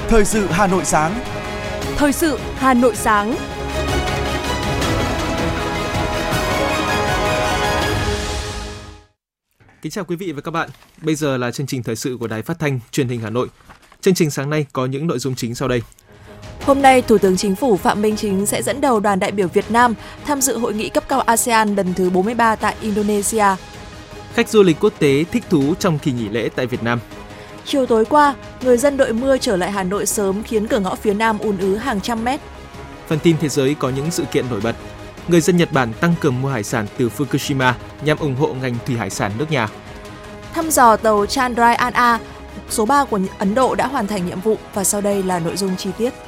Thời sự Hà Nội sáng. Thời sự Hà Nội sáng. Kính chào quý vị và các bạn. Bây giờ là chương trình thời sự của Đài Phát thanh Truyền hình Hà Nội. Chương trình sáng nay có những nội dung chính sau đây. Hôm nay, Thủ tướng Chính phủ Phạm Minh Chính sẽ dẫn đầu đoàn đại biểu Việt Nam tham dự hội nghị cấp cao ASEAN lần thứ 43 tại Indonesia. Khách du lịch quốc tế thích thú trong kỳ nghỉ lễ tại Việt Nam. Chiều tối qua, người dân đội mưa trở lại Hà Nội sớm khiến cửa ngõ phía Nam ùn ứ hàng trăm mét. Phần tin thế giới có những sự kiện nổi bật. Người dân Nhật Bản tăng cường mua hải sản từ Fukushima nhằm ủng hộ ngành thủy hải sản nước nhà. Thăm dò tàu Chandrayaan-1 số 3 của Ấn Độ đã hoàn thành nhiệm vụ và sau đây là nội dung chi tiết.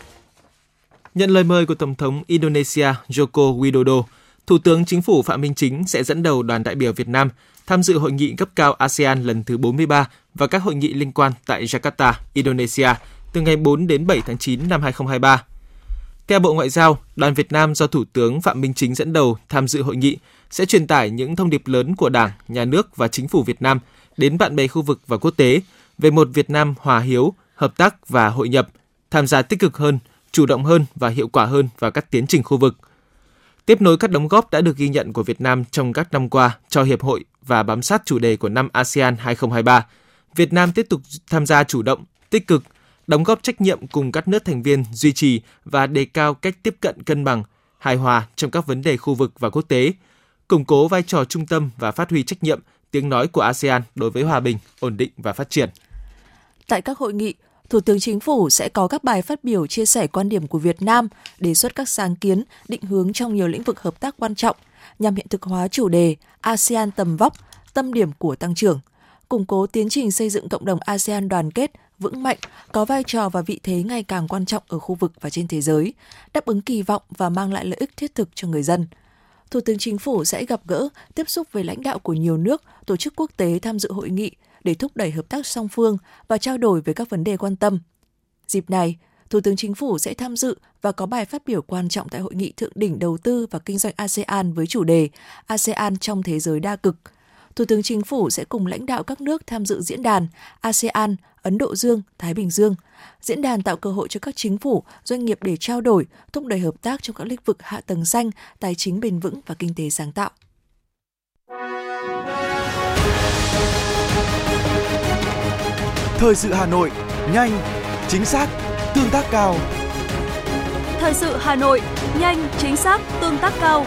Nhận lời mời của Tổng thống Indonesia Joko Widodo, Thủ tướng Chính phủ Phạm Minh Chính sẽ dẫn đầu đoàn đại biểu Việt Nam tham dự hội nghị cấp cao ASEAN lần thứ 43 và các hội nghị liên quan tại Jakarta, Indonesia từ ngày 4 đến 7 tháng 9 năm 2023. Theo Bộ Ngoại giao, đoàn Việt Nam do Thủ tướng Phạm Minh Chính dẫn đầu tham dự hội nghị sẽ truyền tải những thông điệp lớn của Đảng, Nhà nước và Chính phủ Việt Nam đến bạn bè khu vực và quốc tế về một Việt Nam hòa hiếu, hợp tác và hội nhập, tham gia tích cực hơn, chủ động hơn và hiệu quả hơn vào các tiến trình khu vực. Tiếp nối các đóng góp đã được ghi nhận của Việt Nam trong các năm qua cho Hiệp hội và bám sát chủ đề của năm ASEAN 2023, Việt Nam tiếp tục tham gia chủ động, tích cực, đóng góp trách nhiệm cùng các nước thành viên duy trì và đề cao cách tiếp cận cân bằng, hài hòa trong các vấn đề khu vực và quốc tế, củng cố vai trò trung tâm và phát huy trách nhiệm, tiếng nói của ASEAN đối với hòa bình, ổn định và phát triển. Tại các hội nghị, Thủ tướng Chính phủ sẽ có các bài phát biểu chia sẻ quan điểm của Việt Nam, đề xuất các sáng kiến, định hướng trong nhiều lĩnh vực hợp tác quan trọng nhằm hiện thực hóa chủ đề ASEAN tầm vóc, tâm điểm của tăng trưởng, củng cố tiến trình xây dựng cộng đồng ASEAN đoàn kết, vững mạnh, có vai trò và vị thế ngày càng quan trọng ở khu vực và trên thế giới, đáp ứng kỳ vọng và mang lại lợi ích thiết thực cho người dân. Thủ tướng Chính phủ sẽ gặp gỡ, tiếp xúc với lãnh đạo của nhiều nước, tổ chức quốc tế tham dự hội nghị để thúc đẩy hợp tác song phương và trao đổi về các vấn đề quan tâm. Dịp này, Thủ tướng Chính phủ sẽ tham dự và có bài phát biểu quan trọng tại Hội nghị Thượng đỉnh Đầu tư và Kinh doanh ASEAN với chủ đề ASEAN trong thế giới đa cực. Thủ tướng Chính phủ sẽ cùng lãnh đạo các nước tham dự diễn đàn ASEAN, Ấn Độ Dương, Thái Bình Dương. Diễn đàn tạo cơ hội cho các chính phủ, doanh nghiệp để trao đổi, thúc đẩy hợp tác trong các lĩnh vực hạ tầng xanh, tài chính bền vững và kinh tế sáng tạo. Thời sự Hà Nội, nhanh, chính xác, tương tác cao. Thời sự Hà Nội, nhanh, chính xác, tương tác cao.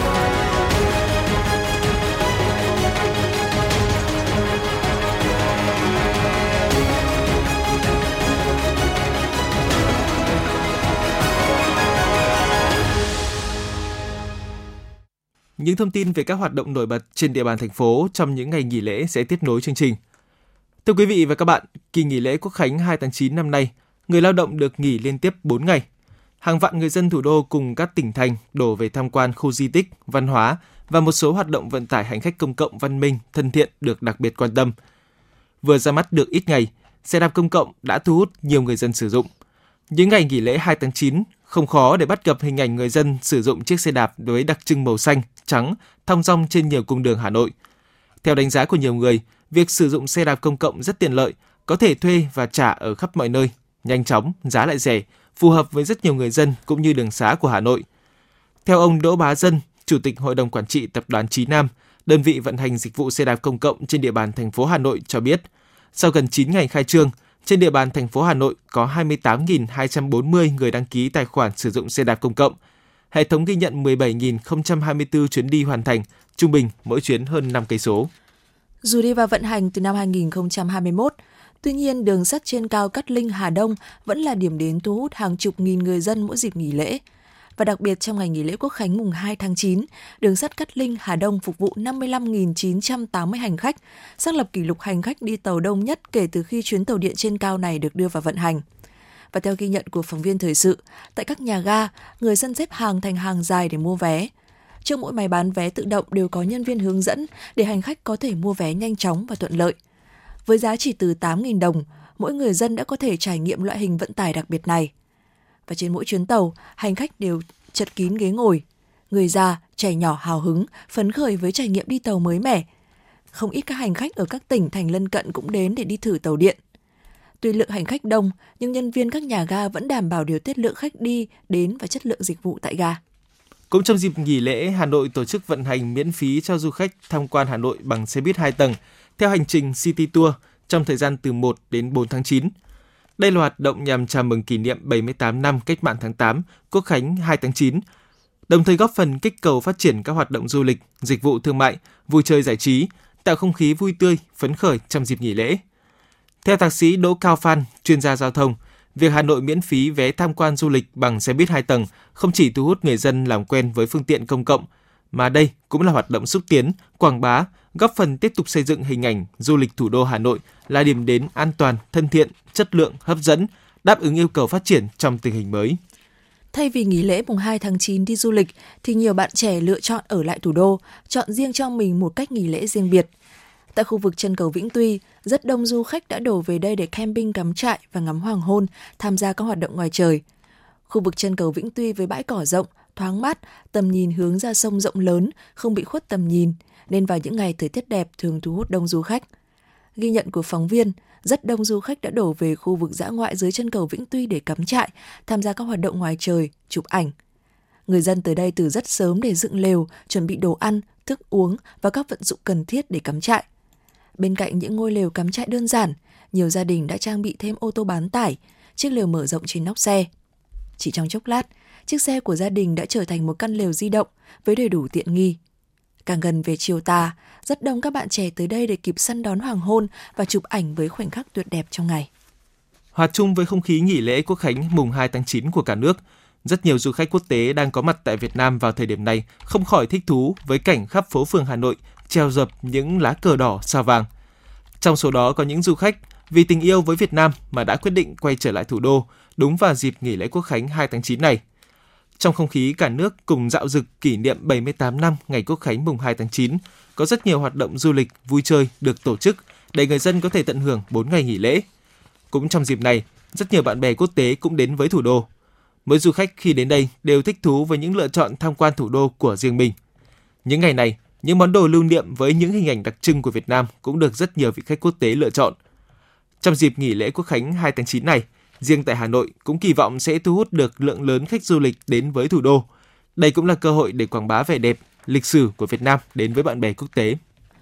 Những thông tin về các hoạt động nổi bật trên địa bàn thành phố trong những ngày nghỉ lễ sẽ tiếp nối chương trình. Thưa quý vị và các bạn, kỳ nghỉ lễ Quốc khánh 2 tháng 9 năm nay, người lao động được nghỉ liên tiếp 4 ngày. Hàng vạn người dân thủ đô cùng các tỉnh thành đổ về tham quan khu di tích, văn hóa và một số hoạt động vận tải hành khách công cộng văn minh, thân thiện được đặc biệt quan tâm. Vừa ra mắt được ít ngày, xe đạp công cộng đã thu hút nhiều người dân sử dụng. Những ngày nghỉ lễ 2 tháng 9, không khó để bắt gặp hình ảnh người dân sử dụng chiếc xe đạp với đặc trưng màu xanh, trắng, thong dong trên nhiều cung đường Hà Nội. Theo đánh giá của nhiều người, việc sử dụng xe đạp công cộng rất tiện lợi, có thể thuê và trả ở khắp mọi nơi, nhanh chóng, giá lại rẻ, phù hợp với rất nhiều người dân cũng như đường xá của Hà Nội. Theo ông Đỗ Bá Dân, Chủ tịch Hội đồng Quản trị Tập đoàn Chí Nam, đơn vị vận hành dịch vụ xe đạp công cộng trên địa bàn thành phố Hà Nội cho biết, sau gần 9 ngày khai trương, trên địa bàn thành phố Hà Nội có 28.240 người đăng ký tài khoản sử dụng xe đạp công cộng. Hệ thống ghi nhận 17.024 chuyến đi hoàn thành, trung bình mỗi chuyến hơn 5 cây số. Dù đi vào vận hành từ năm 2021, tuy nhiên đường sắt trên cao Cát Linh - Hà Đông vẫn là điểm đến thu hút hàng chục nghìn người dân mỗi dịp nghỉ lễ. Và đặc biệt trong ngày nghỉ lễ Quốc khánh mùng 2 tháng 9, đường sắt Cát Linh - Hà Đông phục vụ 55.980 hành khách, xác lập kỷ lục hành khách đi tàu đông nhất kể từ khi chuyến tàu điện trên cao này được đưa vào vận hành. Và theo ghi nhận của phóng viên thời sự, tại các nhà ga, người dân xếp hàng thành hàng dài để mua vé. Trước mỗi máy bán vé tự động đều có nhân viên hướng dẫn để hành khách có thể mua vé nhanh chóng và thuận lợi. Với giá chỉ từ 8.000 đồng, mỗi người dân đã có thể trải nghiệm loại hình vận tải đặc biệt này. Và trên mỗi chuyến tàu, hành khách đều chật kín ghế ngồi. Người già, trẻ nhỏ hào hứng, phấn khởi với trải nghiệm đi tàu mới mẻ. Không ít các hành khách ở các tỉnh thành lân cận cũng đến để đi thử tàu điện. Tuy lượng hành khách đông, nhưng nhân viên các nhà ga vẫn đảm bảo điều tiết lượng khách đi, đến và chất lượng dịch vụ tại ga. Cũng trong dịp nghỉ lễ, Hà Nội tổ chức vận hành miễn phí cho du khách tham quan Hà Nội bằng xe buýt 2 tầng theo hành trình City Tour trong thời gian từ 1 đến 4 tháng 9. Đây là hoạt động nhằm chào mừng kỷ niệm 78 năm Cách mạng tháng 8, Quốc khánh 2 tháng 9, đồng thời góp phần kích cầu phát triển các hoạt động du lịch, dịch vụ thương mại, vui chơi giải trí, tạo không khí vui tươi, phấn khởi trong dịp nghỉ lễ. Theo thạc sĩ Đỗ Cao Phan, chuyên gia giao thông, việc Hà Nội miễn phí vé tham quan du lịch bằng xe buýt 2 tầng không chỉ thu hút người dân làm quen với phương tiện công cộng, mà đây cũng là hoạt động xúc tiến, quảng bá, góp phần tiếp tục xây dựng hình ảnh du lịch thủ đô Hà Nội là điểm đến an toàn, thân thiện, chất lượng, hấp dẫn, đáp ứng yêu cầu phát triển trong tình hình mới. Thay vì nghỉ lễ mùng 2 tháng 9 đi du lịch, thì nhiều bạn trẻ lựa chọn ở lại thủ đô, chọn riêng cho mình một cách nghỉ lễ riêng biệt. Tại khu vực chân cầu Vĩnh Tuy, rất đông du khách đã đổ về đây để camping, cắm trại và ngắm hoàng hôn, tham gia các hoạt động ngoài trời. Khu vực chân cầu Vĩnh Tuy với bãi cỏ rộng, thoáng mát, tầm nhìn hướng ra sông rộng lớn, không bị khuất tầm nhìn, nên vào những ngày thời tiết đẹp thường thu hút đông du khách. Ghi nhận của phóng viên, rất đông du khách đã đổ về khu vực dã ngoại dưới chân cầu Vĩnh Tuy để cắm trại, tham gia các hoạt động ngoài trời, chụp ảnh. Người dân tới đây từ rất sớm để dựng lều, chuẩn bị đồ ăn, thức uống và các vận dụng cần thiết để cắm trại. Bên cạnh những ngôi lều cắm trại đơn giản, nhiều gia đình đã trang bị thêm ô tô bán tải, chiếc lều mở rộng trên nóc xe. Chỉ trong chốc lát, chiếc xe của gia đình đã trở thành một căn lều di động với đầy đủ tiện nghi. Càng gần về chiều tà, rất đông các bạn trẻ tới đây để kịp săn đón hoàng hôn và chụp ảnh với khoảnh khắc tuyệt đẹp trong ngày. Hòa chung với không khí nghỉ lễ Quốc khánh mùng 2 tháng 9 của cả nước, rất nhiều du khách quốc tế đang có mặt tại Việt Nam vào thời điểm này không khỏi thích thú với cảnh khắp phố phường Hà Nội treo dập những lá cờ đỏ sao vàng. Trong số đó có những du khách vì tình yêu với Việt Nam mà đã quyết định quay trở lại thủ đô đúng vào dịp nghỉ lễ Quốc khánh 2 tháng 9 này. Trong không khí cả nước cùng dạo dực kỷ niệm 78 năm ngày Quốc khánh mùng 2 tháng 9, có rất nhiều hoạt động du lịch, vui chơi được tổ chức để người dân có thể tận hưởng 4 ngày nghỉ lễ. Cũng trong dịp này, rất nhiều bạn bè quốc tế cũng đến với thủ đô. Mỗi du khách khi đến đây đều thích thú với những lựa chọn tham quan thủ đô của riêng mình. Những ngày này, những món đồ lưu niệm với những hình ảnh đặc trưng của Việt Nam cũng được rất nhiều vị khách quốc tế lựa chọn. Trong dịp nghỉ lễ Quốc khánh 2 tháng 9 này, riêng tại Hà Nội cũng kỳ vọng sẽ thu hút được lượng lớn khách du lịch đến với thủ đô. Đây cũng là cơ hội để quảng bá vẻ đẹp, lịch sử của Việt Nam đến với bạn bè quốc tế.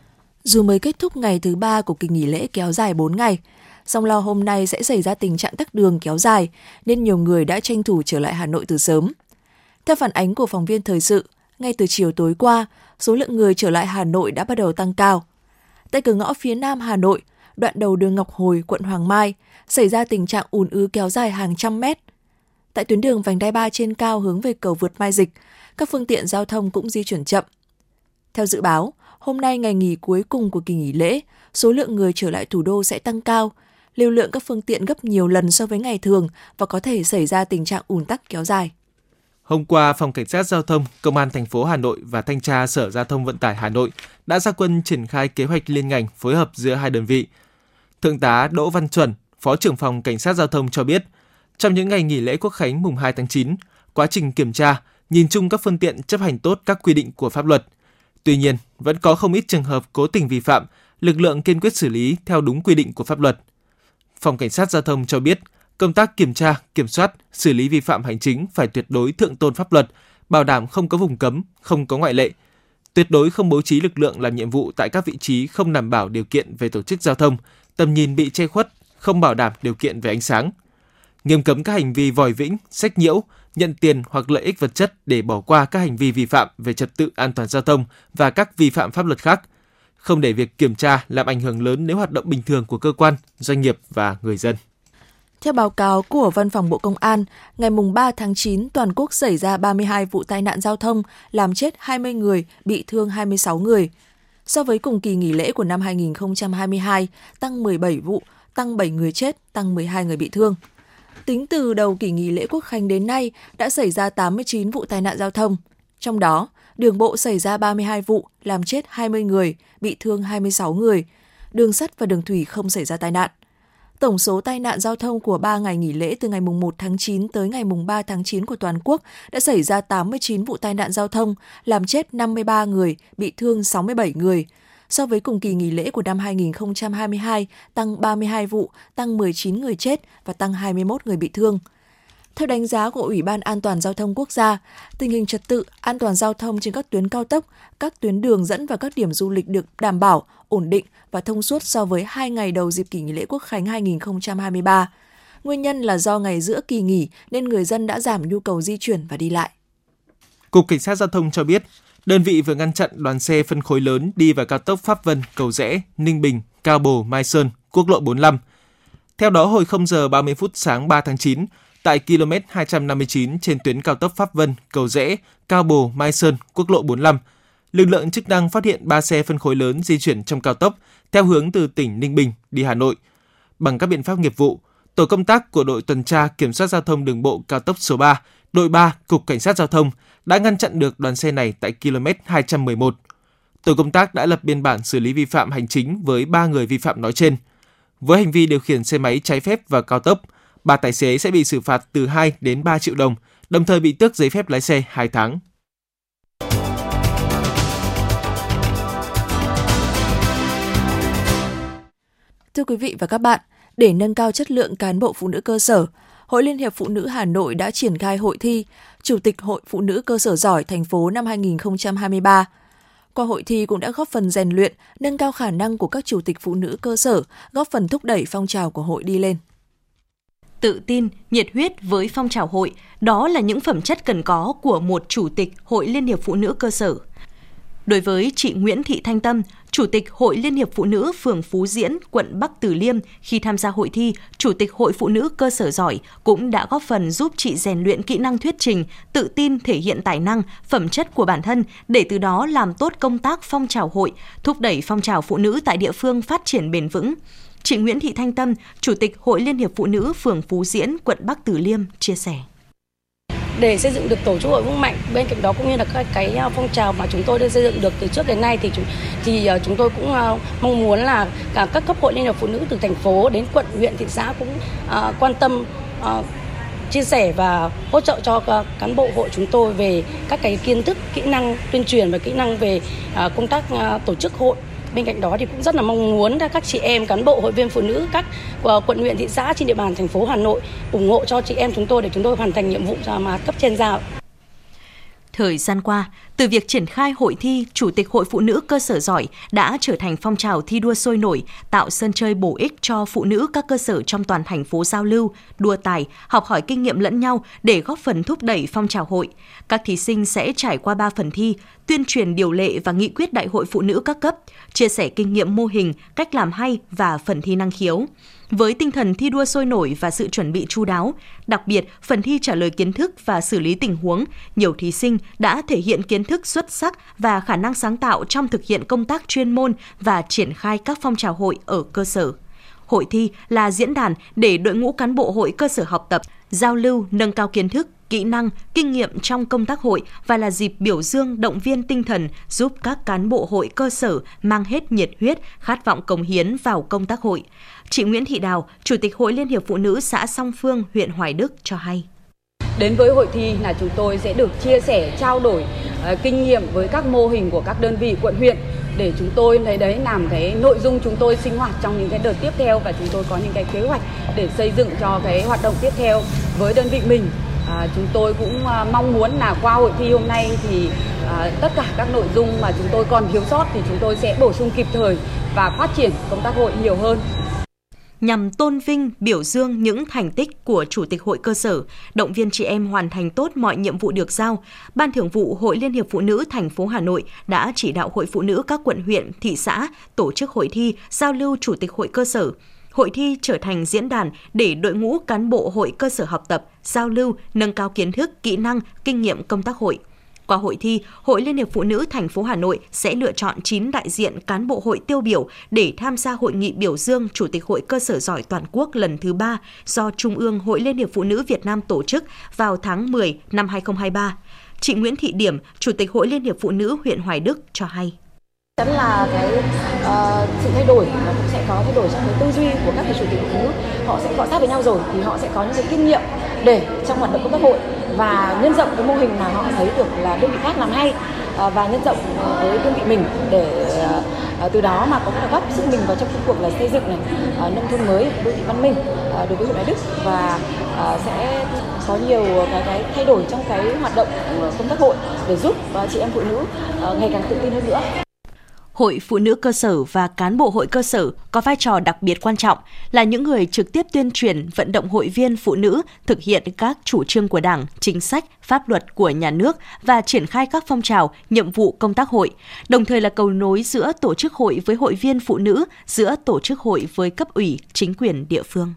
Dù mới kết thúc ngày thứ 3 của kỳ nghỉ lễ kéo dài 4 ngày, song lo hôm nay sẽ xảy ra tình trạng tắc đường kéo dài nên nhiều người đã tranh thủ trở lại Hà Nội từ sớm. Theo phản ánh của phóng viên thời sự, ngay từ chiều tối qua, số lượng người trở lại Hà Nội đã bắt đầu tăng cao. Tại cửa ngõ phía Nam Hà Nội, đoạn đầu đường Ngọc Hồi, quận Hoàng Mai, xảy ra tình trạng ùn ứ kéo dài hàng trăm mét. Tại tuyến đường vành đai 3 trên cao hướng về cầu vượt Mai Dịch, các phương tiện giao thông cũng di chuyển chậm. Theo dự báo, hôm nay ngày nghỉ cuối cùng của kỳ nghỉ lễ, số lượng người trở lại thủ đô sẽ tăng cao, lưu lượng các phương tiện gấp nhiều lần so với ngày thường và có thể xảy ra tình trạng ùn tắc kéo dài. Hôm qua, Phòng Cảnh sát Giao thông, Công an thành phố Hà Nội và Thanh tra Sở Giao thông Vận tải Hà Nội đã ra quân triển khai kế hoạch liên ngành phối hợp giữa hai đơn vị. Thượng tá Đỗ Văn Chuẩn, Phó trưởng Phòng Cảnh sát Giao thông cho biết, trong những ngày nghỉ lễ Quốc khánh mùng 2 tháng 9, quá trình kiểm tra, nhìn chung các phương tiện chấp hành tốt các quy định của pháp luật. Tuy nhiên, vẫn có không ít trường hợp cố tình vi phạm, lực lượng kiên quyết xử lý theo đúng quy định của pháp luật. Phòng Cảnh sát Giao thông cho biết, công tác kiểm tra, kiểm soát, xử lý vi phạm hành chính phải tuyệt đối thượng tôn pháp luật, bảo đảm không có vùng cấm, không có ngoại lệ. Tuyệt đối không bố trí lực lượng làm nhiệm vụ tại các vị trí không đảm bảo điều kiện về tổ chức giao thông, tầm nhìn bị che khuất, không bảo đảm điều kiện về ánh sáng. Nghiêm cấm các hành vi vòi vĩnh, sách nhiễu, nhận tiền hoặc lợi ích vật chất để bỏ qua các hành vi vi phạm về trật tự an toàn giao thông và các vi phạm pháp luật khác. Không để việc kiểm tra làm ảnh hưởng lớn đến hoạt động bình thường của cơ quan, doanh nghiệp và người dân. Theo báo cáo của Văn phòng Bộ Công an, ngày 3 tháng 9, toàn quốc xảy ra 32 vụ tai nạn giao thông, làm chết 20 người, bị thương 26 người. So với cùng kỳ nghỉ lễ của năm 2022, tăng 17 vụ, tăng 7 người chết, tăng 12 người bị thương. Tính từ đầu kỳ nghỉ lễ Quốc khánh đến nay, đã xảy ra 89 vụ tai nạn giao thông. Trong đó, đường bộ xảy ra 32 vụ, làm chết 20 người, bị thương 26 người. Đường sắt và đường thủy không xảy ra tai nạn. Tổng số tai nạn giao thông của 3 ngày nghỉ lễ từ ngày 1 tháng 9 tới ngày 3 tháng 9 của toàn quốc đã xảy ra 89 vụ tai nạn giao thông, làm chết 53 người, bị thương 67 người. So với cùng kỳ nghỉ lễ của năm 2022, tăng 32 vụ, tăng 19 người chết và tăng 21 người bị thương. Theo đánh giá của Ủy ban An toàn Giao thông Quốc gia, tình hình trật tự, an toàn giao thông trên các tuyến cao tốc, các tuyến đường dẫn vào các điểm du lịch được đảm bảo, ổn định và thông suốt so với 2 ngày đầu dịp kỷ nghỉ lễ Quốc khánh 2023. Nguyên nhân là do ngày giữa kỳ nghỉ nên người dân đã giảm nhu cầu di chuyển và đi lại. Cục Cảnh sát Giao thông cho biết, đơn vị vừa ngăn chặn đoàn xe phân khối lớn đi vào cao tốc Pháp Vân, Cầu Giẽ, Ninh Bình, Cao Bồ, Mai Sơn, quốc lộ 45. Theo đó, hồi 0 giờ 30 phút sáng 3 tháng 9, tại km 259 trên tuyến cao tốc Pháp Vân, Cầu Giẽ, Cao Bồ, Mai Sơn, quốc lộ 45, lực lượng chức năng phát hiện 3 xe phân khối lớn di chuyển trong cao tốc theo hướng từ tỉnh Ninh Bình đi Hà Nội. Bằng các biện pháp nghiệp vụ, tổ công tác của đội tuần tra kiểm soát giao thông đường bộ cao tốc số 3, đội 3, Cục Cảnh sát Giao thông đã ngăn chặn được đoàn xe này tại km 211. Tổ công tác đã lập biên bản xử lý vi phạm hành chính với 3 người vi phạm nói trên. Với hành vi điều khiển xe máy trái phép vào cao tốc, 3 tài xế sẽ bị xử phạt từ 2 đến 3 triệu đồng, đồng thời bị tước giấy phép lái xe 2 tháng. Thưa quý vị và các bạn, để nâng cao chất lượng cán bộ phụ nữ cơ sở, Hội Liên hiệp Phụ nữ Hà Nội đã triển khai hội thi Chủ tịch Hội Phụ nữ cơ sở giỏi thành phố năm 2023. Qua hội thi cũng đã góp phần rèn luyện, nâng cao khả năng của các chủ tịch phụ nữ cơ sở, góp phần thúc đẩy phong trào của hội đi lên. Tự tin, nhiệt huyết với phong trào hội, đó là những phẩm chất cần có của một chủ tịch Hội Liên hiệp Phụ nữ cơ sở. Đối với chị Nguyễn Thị Thanh Tâm, Chủ tịch Hội Liên hiệp Phụ nữ phường Phú Diễn, quận Bắc Từ Liêm, khi tham gia hội thi, Chủ tịch Hội Phụ nữ cơ sở giỏi cũng đã góp phần giúp chị rèn luyện kỹ năng thuyết trình, tự tin thể hiện tài năng, phẩm chất của bản thân để từ đó làm tốt công tác phong trào hội, thúc đẩy phong trào phụ nữ tại địa phương phát triển bền vững. Chị Nguyễn Thị Thanh Tâm, Chủ tịch Hội Liên hiệp Phụ nữ phường Phú Diễn, quận Bắc Từ Liêm chia sẻ. Để xây dựng được tổ chức hội vững mạnh, bên cạnh đó cũng như là các cái phong trào mà chúng tôi đã xây dựng được từ trước đến nay thì chúng tôi cũng mong muốn là cả các cấp hội liên hiệp phụ nữ từ thành phố đến quận, huyện, thị xã cũng quan tâm chia sẻ và hỗ trợ cho cán bộ hội chúng tôi về các cái kiến thức, kỹ năng tuyên truyền và kỹ năng về công tác tổ chức hội. Bên cạnh đó thì cũng rất là mong muốn các chị em cán bộ hội viên phụ nữ các quận, huyện, thị xã trên địa bàn thành phố Hà Nội ủng hộ cho chị em chúng tôi để chúng tôi hoàn thành nhiệm vụ mà cấp trên giao. Thời gian qua, từ việc triển khai hội thi Chủ tịch Hội Phụ nữ cơ sở giỏi đã trở thành phong trào thi đua sôi nổi, tạo sân chơi bổ ích cho phụ nữ các cơ sở trong toàn thành phố giao lưu, đua tài, học hỏi kinh nghiệm lẫn nhau để góp phần thúc đẩy phong trào hội. Các thí sinh sẽ trải qua 3 phần thi, tuyên truyền điều lệ và nghị quyết Đại hội Phụ nữ các cấp, chia sẻ kinh nghiệm mô hình, cách làm hay và phần thi năng khiếu. Với tinh thần thi đua sôi nổi và sự chuẩn bị chu đáo, đặc biệt phần thi trả lời kiến thức và xử lý tình huống, nhiều thí sinh đã thể hiện kiến thức xuất sắc và khả năng sáng tạo trong thực hiện công tác chuyên môn và triển khai các phong trào hội ở cơ sở. Hội thi là diễn đàn để đội ngũ cán bộ hội cơ sở học tập, giao lưu, nâng cao kiến thức, kỹ năng, kinh nghiệm trong công tác hội và là dịp biểu dương, động viên tinh thần giúp các cán bộ hội cơ sở mang hết nhiệt huyết, khát vọng cống hiến vào công tác hội. Chị Nguyễn Thị Đào, Chủ tịch Hội Liên hiệp Phụ nữ xã Song Phương, huyện Hoài Đức cho hay. Đến với hội thi là chúng tôi sẽ được chia sẻ, trao đổi kinh nghiệm với các mô hình của các đơn vị quận huyện để chúng tôi lấy đấy làm cái nội dung chúng tôi sinh hoạt trong những cái đợt tiếp theo và chúng tôi có những cái kế hoạch để xây dựng cho cái hoạt động tiếp theo với đơn vị mình. Chúng tôi cũng mong muốn là qua hội thi hôm nay thì tất cả các nội dung mà chúng tôi còn thiếu sót thì chúng tôi sẽ bổ sung kịp thời và phát triển công tác hội nhiều hơn. Nhằm tôn vinh, biểu dương những thành tích của Chủ tịch Hội cơ sở, động viên chị em hoàn thành tốt mọi nhiệm vụ được giao, Ban Thường vụ Hội Liên hiệp Phụ nữ thành phố Hà Nội đã chỉ đạo Hội Phụ nữ các quận, huyện, thị xã tổ chức hội thi giao lưu Chủ tịch Hội cơ sở. Hội thi trở thành diễn đàn để đội ngũ cán bộ hội cơ sở học tập, giao lưu, nâng cao kiến thức, kỹ năng, kinh nghiệm công tác hội. Qua hội thi, Hội Liên hiệp Phụ nữ thành phố Hà Nội sẽ lựa chọn 9 đại diện cán bộ hội tiêu biểu để tham gia hội nghị biểu dương Chủ tịch Hội cơ sở giỏi toàn quốc lần thứ 3 do Trung ương Hội Liên hiệp Phụ nữ Việt Nam tổ chức vào tháng 10 năm 2023. Chị Nguyễn Thị Điểm, Chủ tịch Hội Liên hiệp Phụ nữ huyện Hoài Đức cho hay. Chắn là cái sự thay đổi và cũng sẽ có thay đổi trong cái tư duy của các chủ tịch phụ nữ. Họ sẽ cọ sát với nhau rồi thì họ sẽ có những cái kinh nghiệm để trong hoạt động công tác hội và nhân rộng cái mô hình mà họ thấy được là đơn vị khác làm hay và nhân rộng với đơn vị mình để từ đó mà có thể góp sức mình vào trong công cuộc là xây dựng nông thôn mới, đô thị văn minh đối với huyện Hoài Đức, và sẽ có nhiều cái thay đổi trong cái hoạt động công tác hội để giúp chị em phụ nữ ngày càng tự tin hơn nữa. Hội Phụ nữ cơ sở và cán bộ hội cơ sở có vai trò đặc biệt quan trọng, là những người trực tiếp tuyên truyền, vận động hội viên phụ nữ thực hiện các chủ trương của Đảng, chính sách, pháp luật của nhà nước và triển khai các phong trào, nhiệm vụ công tác hội, đồng thời là cầu nối giữa tổ chức hội với hội viên phụ nữ, giữa tổ chức hội với cấp ủy, chính quyền địa phương.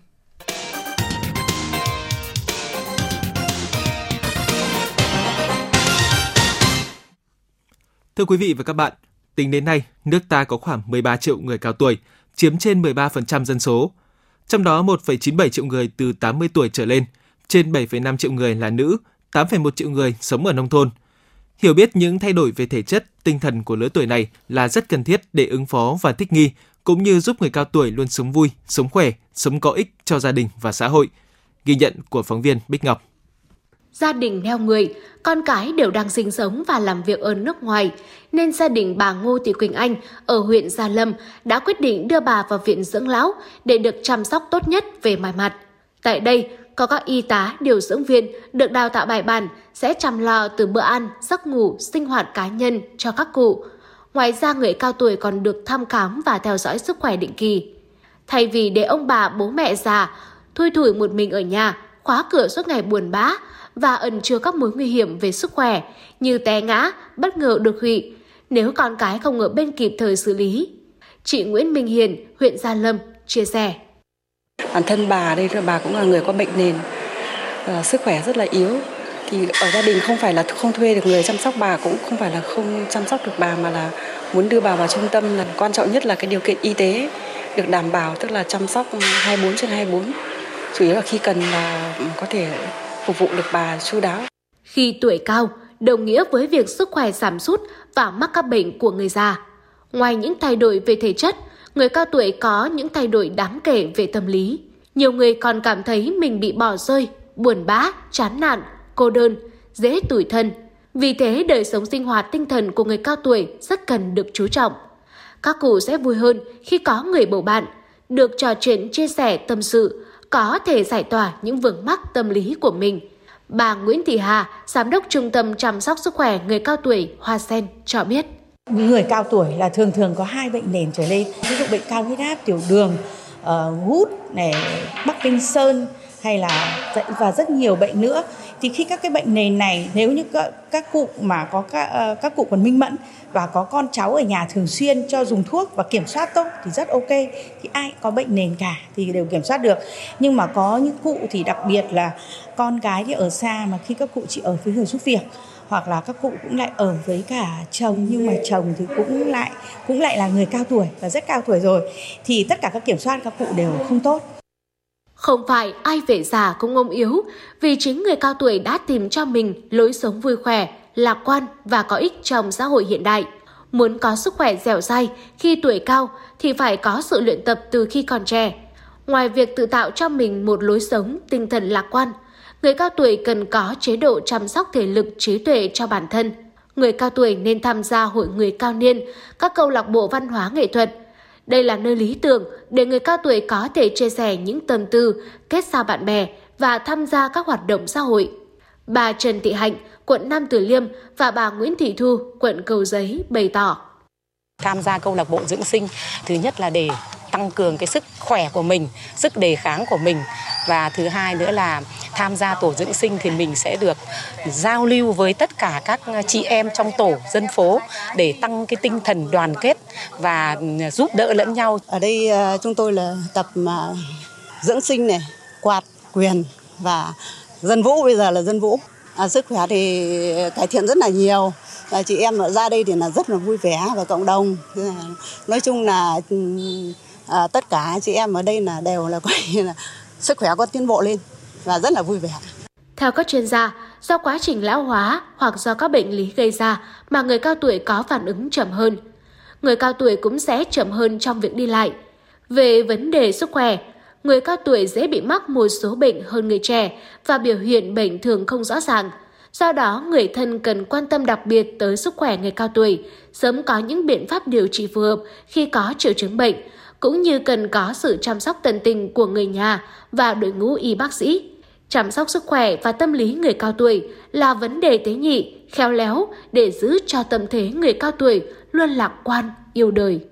Thưa quý vị và các bạn, tính đến nay, nước ta có khoảng 13 triệu người cao tuổi, chiếm trên 13% dân số. Trong đó 1,97 triệu người từ 80 tuổi trở lên, trên 7,5 triệu người là nữ, 8,1 triệu người sống ở nông thôn. Hiểu biết những thay đổi về thể chất, tinh thần của lứa tuổi này là rất cần thiết để ứng phó và thích nghi, cũng như giúp người cao tuổi luôn sống vui, sống khỏe, sống có ích cho gia đình và xã hội. Ghi nhận của phóng viên Bích Ngọc. Gia đình neo người, con cái đều đang sinh sống và làm việc ở nước ngoài, nên gia đình bà Ngô Thị Quỳnh Anh ở huyện Gia Lâm đã quyết định đưa bà vào viện dưỡng lão để được chăm sóc tốt nhất về mọi mặt. Tại đây, có các y tá, điều dưỡng viên được đào tạo bài bản sẽ chăm lo từ bữa ăn, giấc ngủ, sinh hoạt cá nhân cho các cụ. Ngoài ra, người cao tuổi còn được thăm khám và theo dõi sức khỏe định kỳ. Thay vì để ông bà bố mẹ già thui thủi một mình ở nhà, khóa cửa suốt ngày buồn bã và ẩn chứa các mối nguy hiểm về sức khỏe như té ngã, bất ngờ đột quỵ nếu con cái không ở bên kịp thời xử lý. Chị Nguyễn Minh Hiền, huyện Gia Lâm chia sẻ. Bản thân bà đây, bà cũng là người có bệnh nền, sức khỏe rất là yếu. Thì ở gia đình không phải là không thuê được người chăm sóc bà, cũng không phải là không chăm sóc được bà, mà là muốn đưa bà vào trung tâm. Là quan trọng nhất là cái điều kiện y tế được đảm bảo, tức là chăm sóc 24/24. Chủ yếu là khi cần là có thể phục vụ được bà chu đáo. Khi tuổi cao, đồng nghĩa với việc sức khỏe giảm sút và mắc các bệnh của người già. Ngoài những thay đổi về thể chất, người cao tuổi có những thay đổi đáng kể về tâm lý. Nhiều người còn cảm thấy mình bị bỏ rơi, buồn bã, chán nản, cô đơn, dễ tủi thân. Vì thế, đời sống sinh hoạt tinh thần của người cao tuổi rất cần được chú trọng. Các cụ sẽ vui hơn khi có người bầu bạn, được trò chuyện chia sẻ tâm sự, có thể giải tỏa những vướng mắc tâm lý của mình. Bà Nguyễn Thị Hà, Giám đốc Trung tâm Chăm sóc Sức khỏe người cao tuổi Hoa Sen cho biết. Người cao tuổi là thường có 2 bệnh nền trở lên, ví dụ bệnh cao huyết áp, tiểu đường, gút, Parkinson hay là và rất nhiều bệnh nữa. Thì khi các cái bệnh nền này, nếu như các cụ mà có các cụ còn minh mẫn và có con cháu ở nhà thường xuyên cho dùng thuốc và kiểm soát tốt thì rất ok. Thì ai có bệnh nền cả thì đều kiểm soát được. Nhưng mà có những cụ thì đặc biệt là con cái thì ở xa, mà khi các cụ chỉ ở với người giúp việc, hoặc là các cụ cũng lại ở với cả chồng, nhưng mà chồng thì cũng lại là người cao tuổi và rất cao tuổi rồi, thì tất cả các kiểm soát các cụ đều không tốt. Không phải ai về già cũng ốm yếu, vì chính người cao tuổi đã tìm cho mình lối sống vui khỏe, lạc quan và có ích trong xã hội hiện đại. Muốn có sức khỏe dẻo dai khi tuổi cao thì phải có sự luyện tập từ khi còn trẻ. Ngoài việc tự tạo cho mình một lối sống tinh thần lạc quan, người cao tuổi cần có chế độ chăm sóc thể lực, trí tuệ cho bản thân. Người cao tuổi nên tham gia hội người cao niên, các câu lạc bộ văn hóa nghệ thuật. Đây là nơi lý tưởng để người cao tuổi có thể chia sẻ những tâm tư, kết giao bạn bè và tham gia các hoạt động xã hội. Bà Trần Thị Hạnh, quận Nam Từ Liêm và bà Nguyễn Thị Thu, quận Cầu Giấy bày tỏ. Tham gia câu lạc bộ dưỡng sinh, thứ nhất là để tăng cường cái sức khỏe của mình, sức đề kháng của mình. Và thứ hai nữa là tham gia tổ dưỡng sinh thì mình sẽ được giao lưu với tất cả các chị em trong tổ dân phố để tăng cái tinh thần đoàn kết và giúp đỡ lẫn nhau. Ở đây chúng tôi là tập dưỡng sinh này, quạt, quyền và dân vũ, bây giờ là dân vũ. Sức khỏe thì cải thiện rất là nhiều. Chị em ở ra đây thì là rất là vui vẻ và cộng đồng. Nói chung là tất cả chị em ở đây là đều là coi như là sức khỏe có tiến bộ lên và rất là vui vẻ. Theo các chuyên gia, do quá trình lão hóa hoặc do các bệnh lý gây ra mà người cao tuổi có phản ứng chậm hơn. Người cao tuổi cũng sẽ chậm hơn trong việc đi lại. Về vấn đề sức khỏe, người cao tuổi dễ bị mắc một số bệnh hơn người trẻ và biểu hiện bệnh thường không rõ ràng. Do đó, người thân cần quan tâm đặc biệt tới sức khỏe người cao tuổi, sớm có những biện pháp điều trị phù hợp khi có triệu chứng bệnh, cũng như cần có sự chăm sóc tận tình của người nhà và đội ngũ y bác sĩ. Chăm sóc sức khỏe và tâm lý người cao tuổi là vấn đề tế nhị, khéo léo để giữ cho tâm thế người cao tuổi luôn lạc quan, yêu đời.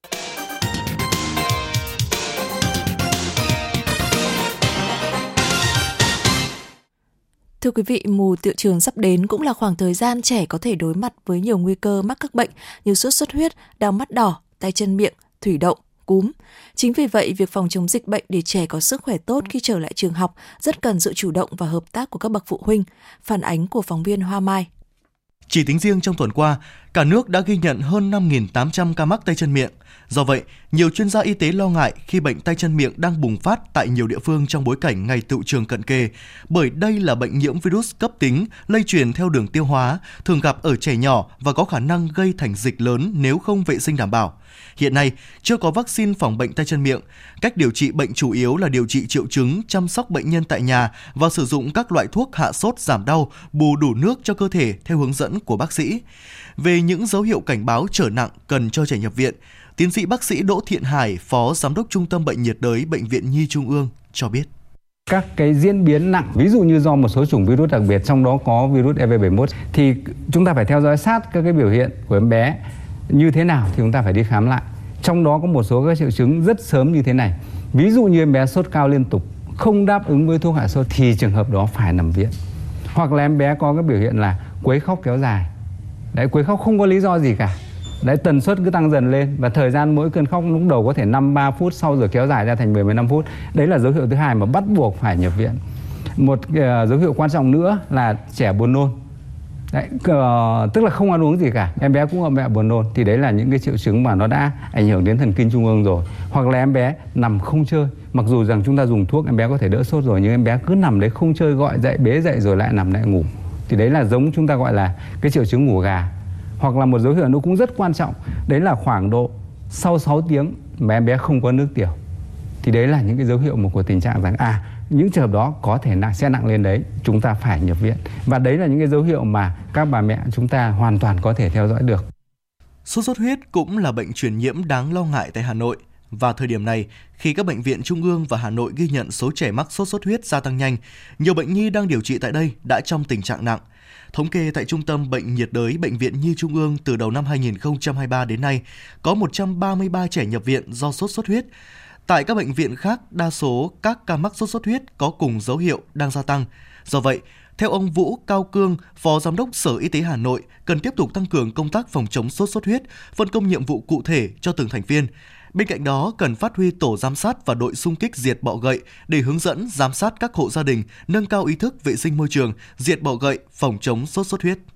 Thưa quý vị, mùa tiệu trường sắp đến cũng là khoảng thời gian trẻ có thể đối mặt với nhiều nguy cơ mắc các bệnh như sốt xuất huyết, đau mắt đỏ, tay chân miệng, thủy đậu, cúm. Chính vì vậy, việc phòng chống dịch bệnh để trẻ có sức khỏe tốt khi trở lại trường học rất cần sự chủ động và hợp tác của các bậc phụ huynh. Phản ánh của phóng viên Hoa Mai. Chỉ tính riêng trong tuần qua, cả nước đã ghi nhận hơn 5.800 ca mắc tay chân miệng. Do vậy, nhiều chuyên gia y tế lo ngại khi bệnh tay chân miệng đang bùng phát tại nhiều địa phương trong bối cảnh ngày tựu trường cận kề, bởi đây là bệnh nhiễm virus cấp tính, lây truyền theo đường tiêu hóa, thường gặp ở trẻ nhỏ và có khả năng gây thành dịch lớn nếu không vệ sinh đảm bảo. Hiện nay, chưa có vaccine phòng bệnh tay chân miệng. Cách điều trị bệnh chủ yếu là điều trị triệu chứng, chăm sóc bệnh nhân tại nhà và sử dụng các loại thuốc hạ sốt giảm đau, bù đủ nước cho cơ thể theo hướng dẫn của bác sĩ. Về những dấu hiệu cảnh báo trở nặng cần cho trẻ nhập viện, tiến sĩ bác sĩ Đỗ Thiện Hải, Phó Giám đốc Trung tâm Bệnh nhiệt đới Bệnh viện Nhi Trung ương cho biết. Các cái diễn biến nặng, ví dụ như do một số chủng virus đặc biệt, trong đó có virus EV71, thì chúng ta phải theo dõi sát các cái biểu hiện của em bé như thế nào thì chúng ta phải đi khám lại. Trong đó có một số các triệu chứng rất sớm như thế này. Ví dụ như em bé sốt cao liên tục, không đáp ứng với thuốc hạ sốt thì trường hợp đó phải nằm viện. Hoặc là em bé có cái biểu hiện là quấy khóc kéo dài. Đấy, quấy khóc không có lý do gì cả. Đấy, tần suất cứ tăng dần lên và thời gian mỗi cơn khóc lúc đầu có thể 5-3 phút, sau rồi kéo dài ra thành 10-15 phút. Đấy là dấu hiệu thứ hai mà bắt buộc phải nhập viện. Một dấu hiệu quan trọng nữa là trẻ buồn nôn. Đấy, tức là không ăn uống gì cả, em bé cũng ở mẹ buồn nôn, thì đấy là những cái triệu chứng mà nó đã ảnh hưởng đến thần kinh trung ương rồi. Hoặc là em bé nằm không chơi, mặc dù rằng chúng ta dùng thuốc em bé có thể đỡ sốt rồi, nhưng em bé cứ nằm đấy không chơi, gọi dậy bế dậy rồi lại nằm lại ngủ, thì đấy là giống chúng ta gọi là cái triệu chứng ngủ gà. Hoặc là một dấu hiệu nó cũng rất quan trọng, đấy là khoảng độ sau 6 tiếng mà em bé không có nước tiểu, thì đấy là những cái dấu hiệu một của tình trạng rằng những trường hợp đó có thể sẽ nặng lên đấy, chúng ta phải nhập viện. Và đấy là những cái dấu hiệu mà các bà mẹ chúng ta hoàn toàn có thể theo dõi được. Sốt xuất huyết cũng là bệnh truyền nhiễm đáng lo ngại tại Hà Nội. Vào thời điểm này, khi các bệnh viện Trung ương và Hà Nội ghi nhận số trẻ mắc sốt xuất huyết gia tăng nhanh, nhiều bệnh nhi đang điều trị tại đây đã trong tình trạng nặng. Thống kê tại Trung tâm Bệnh nhiệt đới Bệnh viện Nhi Trung ương từ đầu năm 2023 đến nay, có 133 trẻ nhập viện do sốt xuất huyết. Tại các bệnh viện khác, đa số các ca mắc sốt xuất huyết có cùng dấu hiệu đang gia tăng. Do vậy, theo ông Vũ Cao Cương, Phó Giám đốc Sở Y tế Hà Nội, cần tiếp tục tăng cường công tác phòng chống sốt xuất huyết, phân công nhiệm vụ cụ thể cho từng thành viên. Bên cạnh đó, cần phát huy tổ giám sát và đội xung kích diệt bọ gậy để hướng dẫn, giám sát các hộ gia đình, nâng cao ý thức vệ sinh môi trường, diệt bọ gậy, phòng chống sốt xuất huyết.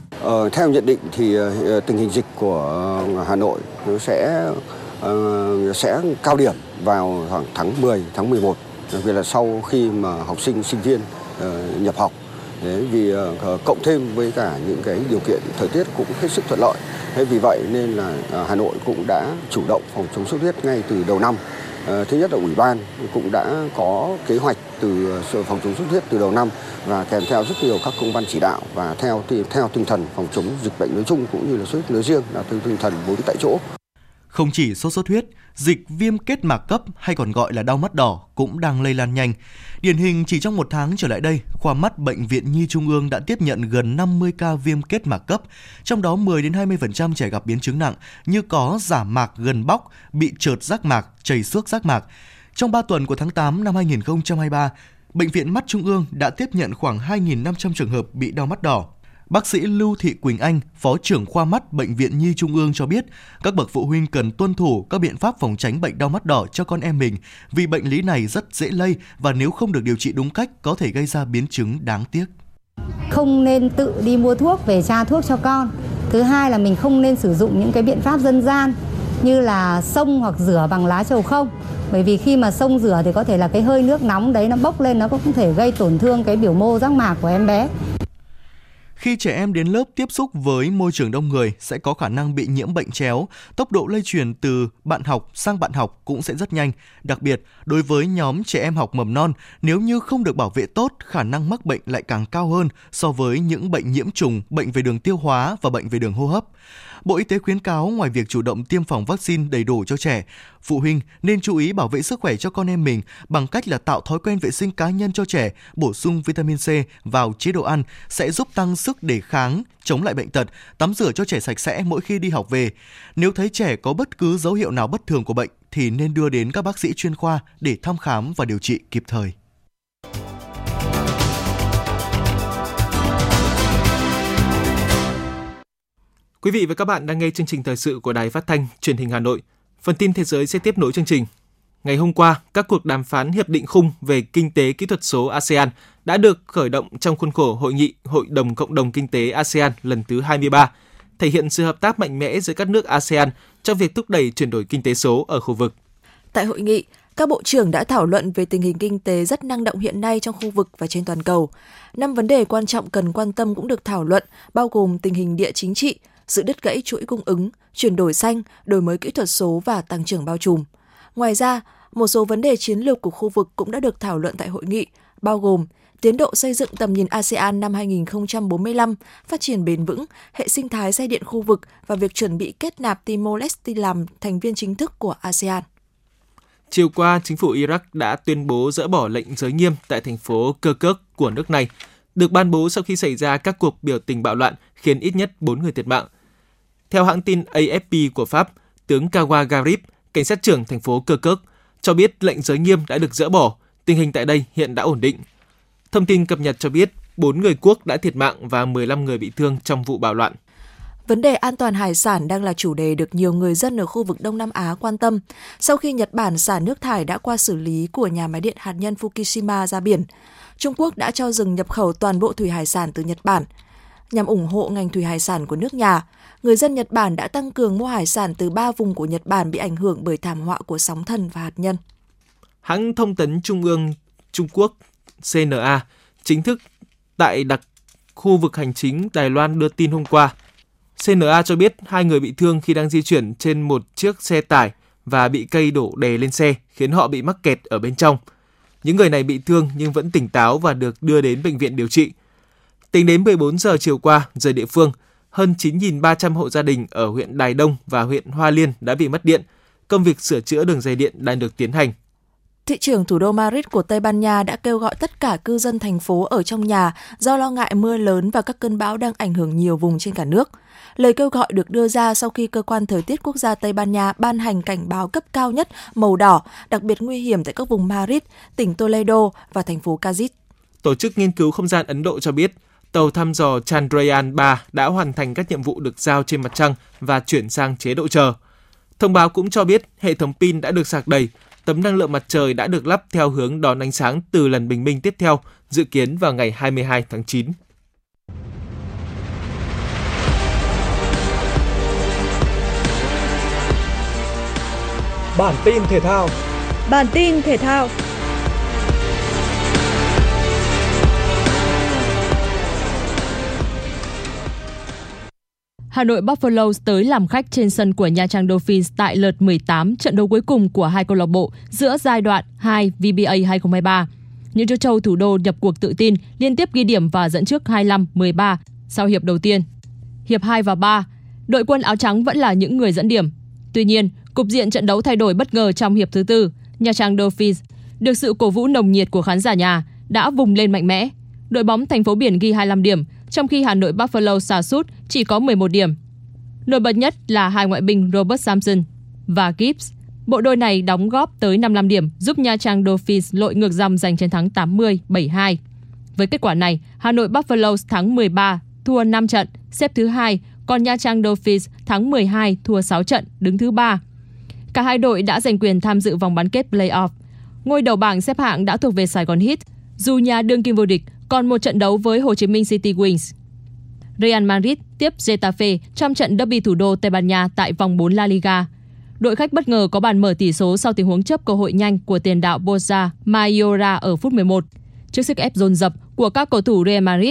Theo nhận định thì tình hình dịch của Hà Nội sẽ cao điểm vào khoảng tháng 10, tháng 11, đặc biệt là sau khi mà học sinh, sinh viên nhập học. Đấy, vì cộng thêm với cả những cái điều kiện thời tiết cũng hết sức thuận lợi. Thế vì vậy nên là Hà Nội cũng đã chủ động phòng chống sốt huyết ngay từ đầu năm. Thứ nhất là Ủy ban cũng đã có kế hoạch từ phòng chống sốt huyết từ đầu năm và kèm theo rất nhiều các công văn chỉ đạo và theo tinh thần phòng chống dịch bệnh nói chung cũng như là sốt huyết nói riêng là theo tinh thần 4 tại chỗ. Không chỉ sốt xuất huyết, dịch viêm kết mạc cấp hay còn gọi là đau mắt đỏ cũng đang lây lan nhanh. Điển hình chỉ trong một tháng trở lại đây, khoa mắt Bệnh viện Nhi Trung ương đã tiếp nhận gần 50 ca viêm kết mạc cấp, trong đó 10-20% trẻ gặp biến chứng nặng như có giả mạc gần bóc, bị trợt giác mạc, chảy xước giác mạc. Trong 3 tuần của tháng 8 năm 2023, Bệnh viện Mắt Trung ương đã tiếp nhận khoảng 2.500 trường hợp bị đau mắt đỏ. Bác sĩ Lưu Thị Quỳnh Anh, Phó trưởng khoa mắt Bệnh viện Nhi Trung ương cho biết, các bậc phụ huynh cần tuân thủ các biện pháp phòng tránh bệnh đau mắt đỏ cho con em mình vì bệnh lý này rất dễ lây và nếu không được điều trị đúng cách có thể gây ra biến chứng đáng tiếc. Không nên tự đi mua thuốc về tra thuốc cho con. Thứ hai là mình không nên sử dụng những cái biện pháp dân gian như là xông hoặc rửa bằng lá trầu không. Bởi vì khi mà xông rửa thì có thể là cái hơi nước nóng đấy nó bốc lên, nó cũng có thể gây tổn thương cái biểu mô giác mạc của em bé. Khi trẻ em đến lớp tiếp xúc với môi trường đông người sẽ có khả năng bị nhiễm bệnh chéo, tốc độ lây truyền từ bạn học sang bạn học cũng sẽ rất nhanh. Đặc biệt, đối với nhóm trẻ em học mầm non, nếu như không được bảo vệ tốt, khả năng mắc bệnh lại càng cao hơn so với những bệnh nhiễm trùng, bệnh về đường tiêu hóa và bệnh về đường hô hấp. Bộ Y tế khuyến cáo ngoài việc chủ động tiêm phòng vaccine đầy đủ cho trẻ, phụ huynh nên chú ý bảo vệ sức khỏe cho con em mình bằng cách là tạo thói quen vệ sinh cá nhân cho trẻ, bổ sung vitamin C vào chế độ ăn sẽ giúp tăng sức đề kháng, chống lại bệnh tật, tắm rửa cho trẻ sạch sẽ mỗi khi đi học về. Nếu thấy trẻ có bất cứ dấu hiệu nào bất thường của bệnh thì nên đưa đến các bác sĩ chuyên khoa để thăm khám và điều trị kịp thời. Quý vị và các bạn đang nghe chương trình thời sự của Đài Phát thanh Truyền hình Hà Nội. Phần tin thế giới sẽ tiếp nối chương trình. Ngày hôm qua, các cuộc đàm phán hiệp định khung về kinh tế kỹ thuật số ASEAN đã được khởi động trong khuôn khổ hội nghị Hội đồng Cộng đồng Kinh tế ASEAN lần thứ 23, thể hiện sự hợp tác mạnh mẽ giữa các nước ASEAN trong việc thúc đẩy chuyển đổi kinh tế số ở khu vực. Tại hội nghị, các bộ trưởng đã thảo luận về tình hình kinh tế rất năng động hiện nay trong khu vực và trên toàn cầu. 5 vấn đề quan trọng cần quan tâm cũng được thảo luận, bao gồm tình hình địa chính trị, sự đứt gãy chuỗi cung ứng, chuyển đổi xanh, đổi mới kỹ thuật số và tăng trưởng bao trùm. Ngoài ra, một số vấn đề chiến lược của khu vực cũng đã được thảo luận tại hội nghị, bao gồm tiến độ xây dựng tầm nhìn ASEAN năm 2045, phát triển bền vững, hệ sinh thái xe điện khu vực và việc chuẩn bị kết nạp Timor-Leste làm thành viên chính thức của ASEAN. Chiều qua, chính phủ Iraq đã tuyên bố dỡ bỏ lệnh giới nghiêm tại thành phố Kirkuk của nước này, được ban bố sau khi xảy ra các cuộc biểu tình bạo loạn khiến ít nhất 4 người thiệt mạng. Theo hãng tin AFP của Pháp, tướng Kawa Garib, cảnh sát trưởng thành phố Kirkuk, cho biết lệnh giới nghiêm đã được dỡ bỏ, tình hình tại đây hiện đã ổn định. Thông tin cập nhật cho biết 4 người quốc đã thiệt mạng và 15 người bị thương trong vụ bạo loạn. Vấn đề an toàn hải sản đang là chủ đề được nhiều người dân ở khu vực Đông Nam Á quan tâm sau khi Nhật Bản xả nước thải đã qua xử lý của nhà máy điện hạt nhân Fukushima ra biển. Trung Quốc đã cho dừng nhập khẩu toàn bộ thủy hải sản từ Nhật Bản. Nhằm ủng hộ ngành thủy hải sản của nước nhà, người dân Nhật Bản đã tăng cường mua hải sản từ 3 vùng của Nhật Bản bị ảnh hưởng bởi thảm họa của sóng thần và hạt nhân. Hãng thông tấn Trung ương Trung Quốc CNA chính thức tại đặc khu vực hành chính Đài Loan đưa tin hôm qua. CNA cho biết 2 người bị thương khi đang di chuyển trên một chiếc xe tải và bị cây đổ đè lên xe, khiến họ bị mắc kẹt ở bên trong. Những người này bị thương nhưng vẫn tỉnh táo và được đưa đến bệnh viện điều trị. Tính đến 14 giờ chiều qua, giờ địa phương, hơn 9.300 hộ gia đình ở huyện Đài Đông và huyện Hoa Liên đã bị mất điện. Công việc sửa chữa đường dây điện đang được tiến hành. Thị trưởng thủ đô Madrid của Tây Ban Nha đã kêu gọi tất cả cư dân thành phố ở trong nhà do lo ngại mưa lớn và các cơn bão đang ảnh hưởng nhiều vùng trên cả nước. Lời kêu gọi được đưa ra sau khi Cơ quan Thời tiết Quốc gia Tây Ban Nha ban hành cảnh báo cấp cao nhất màu đỏ, đặc biệt nguy hiểm tại các vùng Madrid, tỉnh Toledo và thành phố Cádiz. Tổ chức nghiên cứu không gian Ấn Độ cho biết, tàu thăm dò Chandrayaan-3 đã hoàn thành các nhiệm vụ được giao trên mặt trăng và chuyển sang chế độ chờ. Thông báo cũng cho biết hệ thống pin đã được sạc đầy, tấm năng lượng mặt trời đã được lắp theo hướng đón ánh sáng từ lần bình minh tiếp theo, dự kiến vào ngày 22 tháng 9. Bản tin thể thao. Hà Nội Buffalo tới làm khách trên sân của Nha Trang Dolphins tại lượt 18 trận đấu cuối cùng của hai câu lạc bộ giữa giai đoạn 2 VBA 2023. Những chú trâu thủ đô nhập cuộc tự tin, liên tiếp ghi điểm và dẫn trước 25-13 sau hiệp đầu tiên. Hiệp 2 và 3, đội quân áo trắng vẫn là những người dẫn điểm. Tuy nhiên, cục diện trận đấu thay đổi bất ngờ trong hiệp thứ tư. Nha Trang Dolphins, được sự cổ vũ nồng nhiệt của khán giả nhà, đã vùng lên mạnh mẽ. Đội bóng thành phố biển ghi 25 điểm, trong khi Hà Nội Buffalo sa sút chỉ có 11 điểm. Nổi bật nhất là hai ngoại binh Robert Sampson và Gibbs. Bộ đôi này đóng góp tới 55 điểm, giúp Nha Trang Dolphins lội ngược dòng giành chiến thắng 80-72. Với kết quả này, Hà Nội Buffalo thắng 13, thua 5 trận, xếp thứ 2, còn Nha Trang Dolphins thắng 12, thua 6 trận, đứng thứ 3. Cả hai đội đã giành quyền tham dự vòng bán kết play-off. Ngôi đầu bảng xếp hạng đã thuộc về Sài Gòn Heat, dù nhà đương kim vô địch, còn một trận đấu với Hồ Chí Minh City Wings. Real Madrid tiếp Getafe trong trận derby thủ đô Tây Ban Nha tại vòng 4 La Liga. Đội khách bất ngờ có bàn mở tỷ số sau tình huống chớp cơ hội nhanh của tiền đạo Borja Mayoral ở phút 11. Trước sức ép dồn dập của các cầu thủ Real Madrid,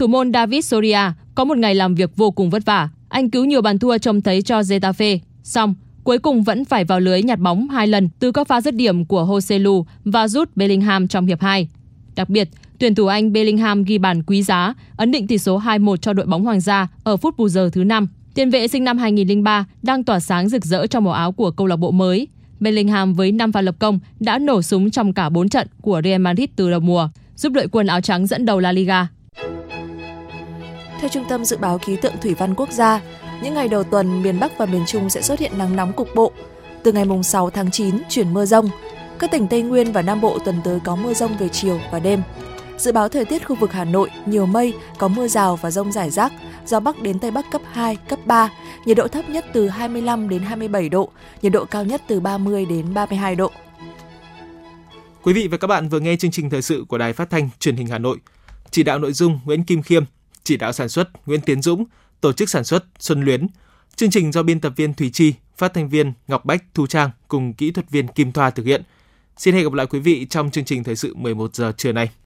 Thủ môn David Soria có một ngày làm việc vô cùng vất vả. Anh cứu nhiều bàn thua trông thấy cho Getafe. Xong, cuối cùng vẫn phải vào lưới nhặt bóng 2 lần từ các pha dứt điểm của Joselu và Jude Bellingham trong hiệp 2. Đặc biệt, tuyển thủ Anh Bellingham ghi bàn quý giá, ấn định tỷ số 2-1 cho đội bóng Hoàng gia ở phút bù giờ thứ 5. Tiền vệ sinh năm 2003 đang tỏa sáng rực rỡ trong màu áo của câu lạc bộ mới. Bellingham với 5 pha lập công đã nổ súng trong cả 4 trận của Real Madrid từ đầu mùa, giúp đội quân áo trắng dẫn đầu La Liga. Theo Trung tâm Dự báo Khí tượng Thủy văn Quốc gia, những ngày đầu tuần, miền Bắc và miền Trung sẽ xuất hiện nắng nóng cục bộ. Từ ngày 6 tháng 9 chuyển mưa rông. Các tỉnh Tây Nguyên và Nam Bộ tuần tới có mưa rông về chiều và đêm. Dự báo thời tiết khu vực Hà Nội nhiều mây, có mưa rào và dông rải rác, gió Bắc đến Tây Bắc cấp 2, cấp 3, nhiệt độ thấp nhất từ 25 đến 27 độ, nhiệt độ cao nhất từ 30 đến 32 độ. Quý vị và các bạn vừa nghe chương trình thời sự của Đài Phát thanh Truyền hình Hà Nội. Chỉ đạo nội dung Nguyễn Kim Khiêm, chỉ đạo sản xuất Nguyễn Tiến Dũng, tổ chức sản xuất Xuân Luyến. Chương trình do biên tập viên Thùy Chi, phát thanh viên Ngọc Bách, Thu Trang cùng kỹ thuật viên Kim Thoa thực hiện. Xin hẹn gặp lại quý vị trong chương trình thời sự 11 giờ trưa nay.